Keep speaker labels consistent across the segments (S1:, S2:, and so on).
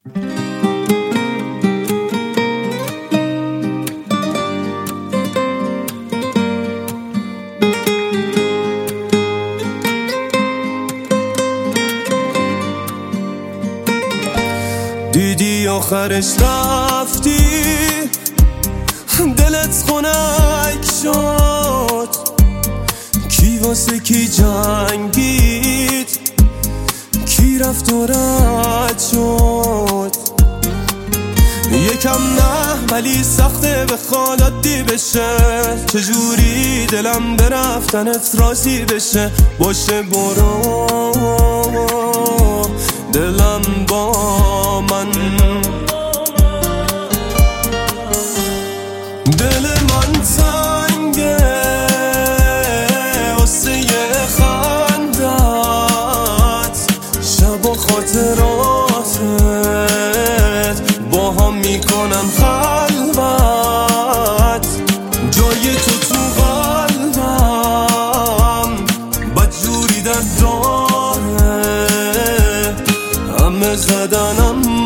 S1: دیدی آخرش رفتی، دلت خنک شد. کی واسه کی جنگید، کی رفت و رد شد. یکم نه ولی سخته بخواد عادی بشه. چجوری دلم به رفتنت راضی بشه. باشه برو دلم با من. دل من تنگه واسه خندت، شب و خاطراتت با هم میکنم خلوت. جای تو قلبم بدجوری در داره. همه زدن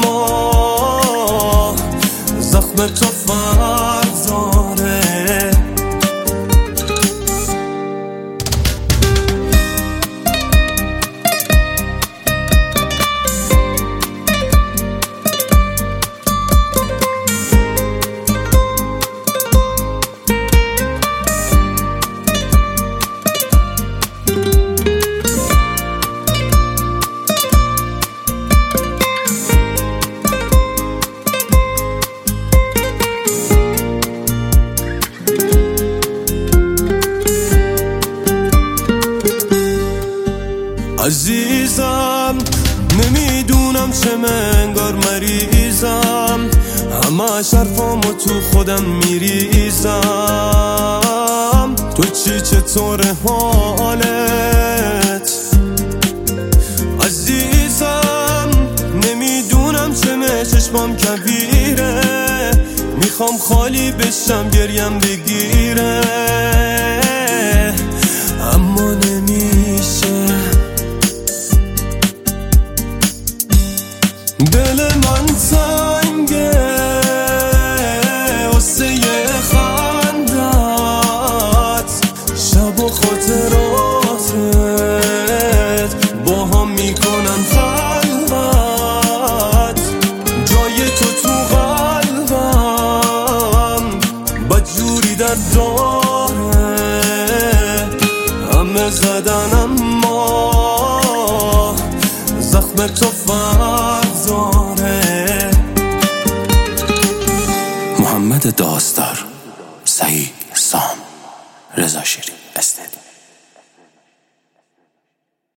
S1: اما زخم تو فرق داره. عزیزم نمیدونم چه منگار مریضم، همه شرفامو تو خودم میریزم. تو چطور حالت عزیزم؟ نمیدونم چه چشمام کبیره. میخوام خالی بشم گریم بگیره اما نمیشه. دل من تنگه واسه خندت، شب و خاطراتت با هم میکنن خلوت. جای تو قلبم بدجوری در داره. همه زدن اما زخم تو فرق داره.
S2: محمد داستار، سعید سام، رضا شیری استد.